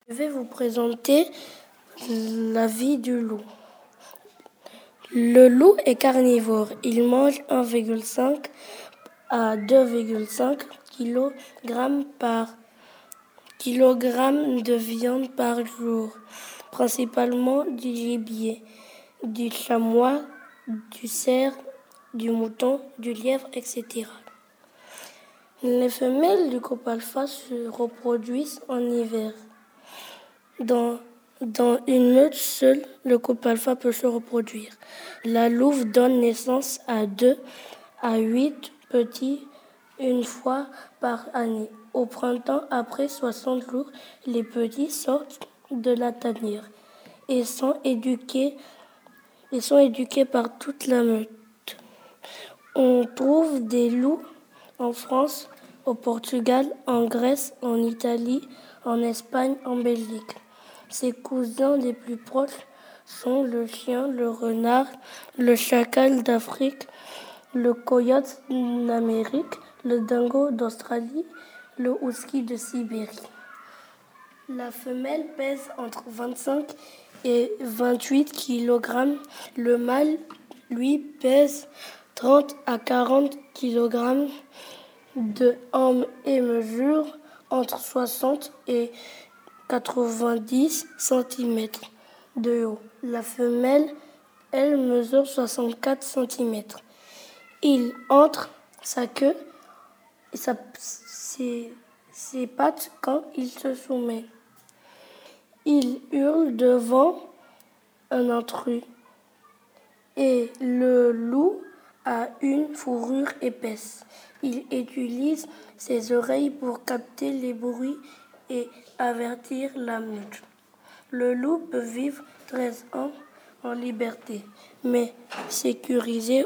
Je vais vous présenter la vie du loup. Le loup est carnivore. Il mange 1,5 à 2,5 kg de viande par jour, principalement du gibier, du chamois, du cerf, du mouton, du lièvre, etc. Les femelles du groupe alpha se reproduisent en hiver. Dans une meute seule, le couple alpha peut se reproduire. La louve donne naissance à 2 à 8 petits une fois par année. Au printemps, après 60 jours, les petits sortent de la tanière et sont éduqués par toute la meute. On trouve des loups en France, au Portugal, en Grèce, en Italie, en Espagne, en Belgique. Ses cousins les plus proches sont le chien, le renard, le chacal d'Afrique, le coyote d'Amérique, le dingo d'Australie, le husky de Sibérie. La femelle pèse entre 25 et 28 kg. Le mâle, lui, pèse 30 à 40 kg de homme et mesure entre 60 et 90 cm de haut. La femelle, elle, mesure 64 cm. Il entre sa queue et ses pattes quand il se soumet. Il hurle devant un intrus. Et le loup a une fourrure épaisse. Il utilise ses oreilles pour capter les bruits et avertir la meute. Le loup peut vivre 13 ans en liberté, mais sécurité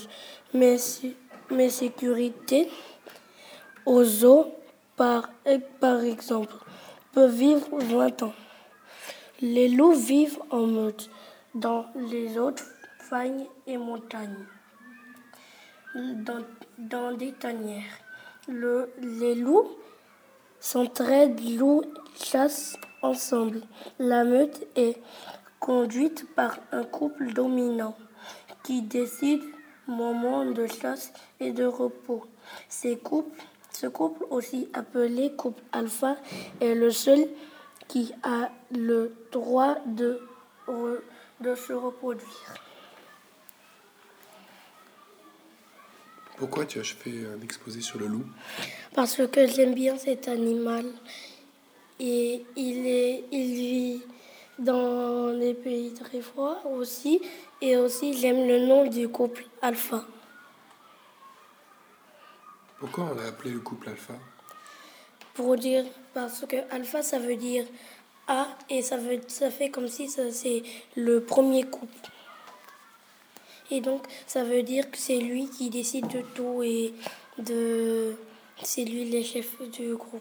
aux zoo, par exemple, peut vivre 20 ans. Les loups vivent en meute dans les hautes fagnes et montagnes, dans des tanières. Les loups s'entraident, chassent ensemble. La meute est conduite par un couple dominant qui décide moment de chasse et de repos. Ce couple, aussi appelé couple alpha, est le seul qui a le droit de se reproduire. Pourquoi tu as fait un exposé sur le loup ? Parce que j'aime bien cet animal. Et il vit dans les pays très froids aussi. Et aussi, j'aime le nom du couple alpha. Pourquoi on l'a appelé le couple alpha ? Parce que alpha, ça veut dire A, et ça fait comme si c'est le premier couple. Et donc, ça veut dire que c'est lui qui décide de tout et c'est lui le chef du groupe.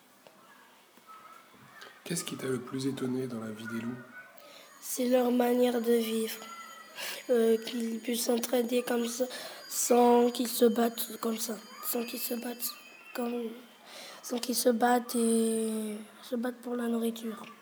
Qu'est-ce qui t'a le plus étonné dans la vie des loups ? C'est leur manière de vivre. Qu'ils puissent s'entraider comme ça, sans qu'ils se battent comme ça. Sans qu'ils se battent et se battent pour la nourriture.